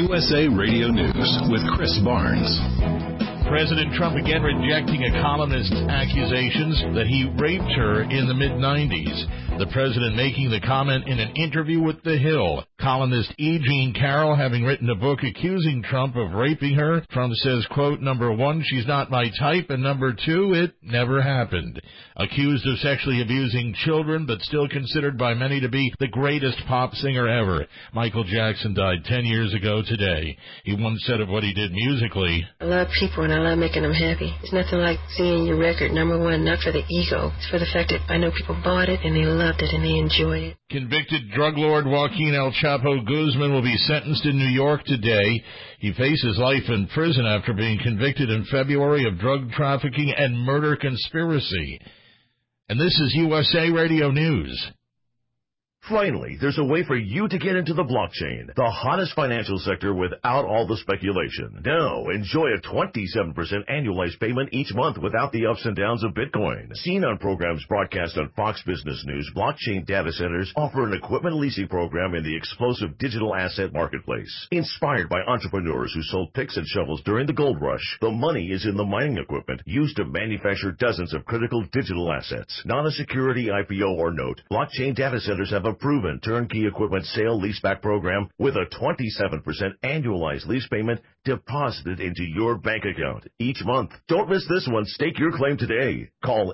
USA Radio News with Chris Barnes. President Trump again rejecting a columnist's accusations that he raped her in the mid-90s. The president making the comment in an interview with The Hill. Columnist E. Jean Carroll having written a book accusing Trump of raping her. Trump says, quote, number one, she's not my type, and number two, it never happened. Accused of sexually abusing children, but still considered by many to be the greatest pop singer ever. Michael Jackson died 10 years ago today. He once said of what he did musically, I love people and I love making them happy. It's nothing like seeing your record number one, not for the ego. It's for the fact that I know people bought it and they loved it and they enjoyed it. Convicted drug lord Joaquin El Chapo Guzman will be sentenced in New York today. He faces life in prison after being convicted in February of drug trafficking and murder conspiracy. And this is USA Radio News. Finally, there's a way for you to get into the blockchain, the hottest financial sector without all the speculation. Now, enjoy a 27% annualized payment each month without the ups and downs of Bitcoin. Seen on programs broadcast on Fox Business News, blockchain data centers offer an equipment leasing program in the explosive digital asset marketplace. Inspired by entrepreneurs who sold picks and shovels during the gold rush, the money is in the mining equipment used to manufacture dozens of critical digital assets. Not a security IPO or note, blockchain data centers have a proven turnkey equipment sale leaseback program with a 27% annualized lease payment deposited into your bank account each month. Don't miss this one. Stake your claim today. Call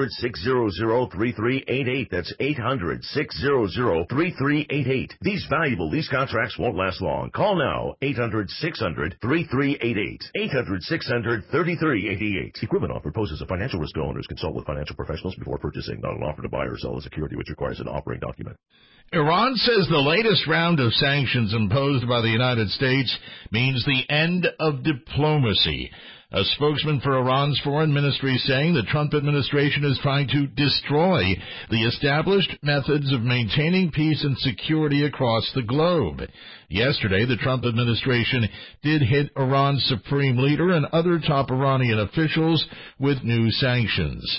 800-600-3388. That's 800-600-3388. These valuable lease contracts won't last long. Call now. 800-600-3388. 800-600-3388. Equipment offered poses a financial risk to owners. Consult with financial professionals before purchasing. Not an offer to buy or sell a security which requires an offering document. Iran says the latest round of sanctions imposed by the United States means the end of diplomacy. A spokesman for Iran's foreign ministry saying the Trump administration is trying to destroy the established methods of maintaining peace and security across the globe. Yesterday, the Trump administration did hit Iran's supreme leader and other top Iranian officials with new sanctions.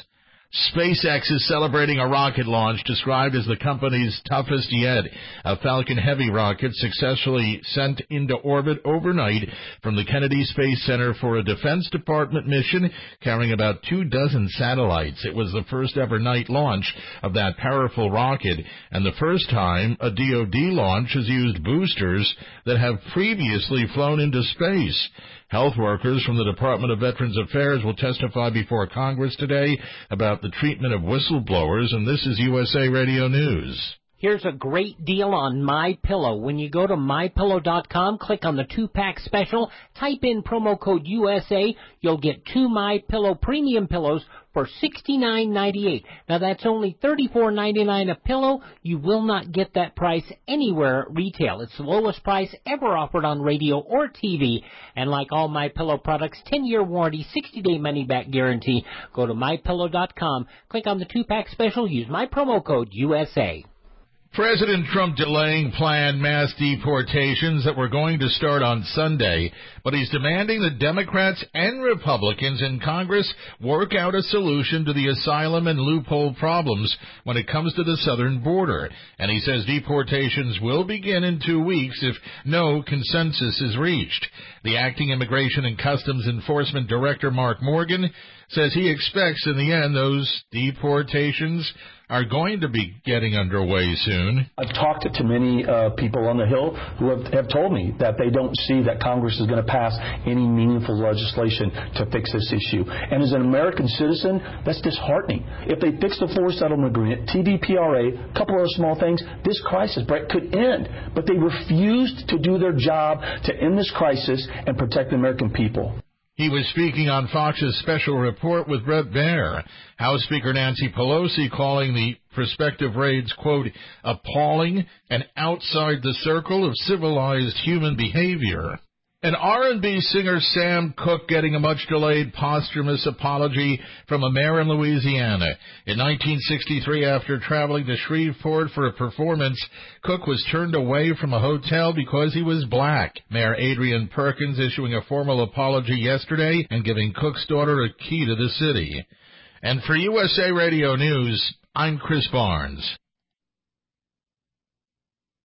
SpaceX is celebrating a rocket launch described as the company's toughest yet. A Falcon Heavy rocket successfully sent into orbit overnight from the Kennedy Space Center for a Defense Department mission carrying about 24 satellites. It was the first ever night launch of that powerful rocket and the first time a DoD launch has used boosters that have previously flown into space. Health workers from the Department of Veterans Affairs will testify before Congress today about the treatment of whistleblowers, and this is USA Radio News. Here's a great deal on MyPillow. When you go to MyPillow.com, click on the 2-pack special, type in promo code USA, you'll get 2 MyPillow premium pillows for $69.98. Now, that's only $34.99 a pillow. You will not get that price anywhere at retail. It's the lowest price ever offered on radio or TV. And like all MyPillow products, 10-year warranty, 60-day money-back guarantee. Go to MyPillow.com, click on the 2-pack special, use my promo code USA. President Trump delaying planned mass deportations that were going to start on Sunday, but he's demanding that Democrats and Republicans in Congress work out a solution to the asylum and loophole problems when it comes to the southern border. And he says deportations will begin in 2 weeks if no consensus is reached. The acting Immigration and Customs Enforcement Director, Mark Morgan, says he expects in the end those deportations are going to be getting underway soon. I've talked to many people on the Hill who have told me that they don't see that Congress is going to pass any meaningful legislation to fix this issue. And as an American citizen, that's disheartening. If they fix the forced settlement agreement, TVPRA, a couple other small things, this crisis, Brett, could end. But they refused to do their job to end this crisis and protect the American people. He was speaking on Fox's Special Report with Bret Baier. House Speaker Nancy Pelosi calling the prospective raids, quote, appalling and outside the circle of civilized human behavior. And R&B singer Sam Cooke getting a much-delayed posthumous apology from a mayor in Louisiana. In 1963, after traveling to Shreveport for a performance, Cooke was turned away from a hotel because he was black. Mayor Adrian Perkins issuing a formal apology yesterday and giving Cooke's daughter a key to the city. And for USA Radio News, I'm Chris Barnes.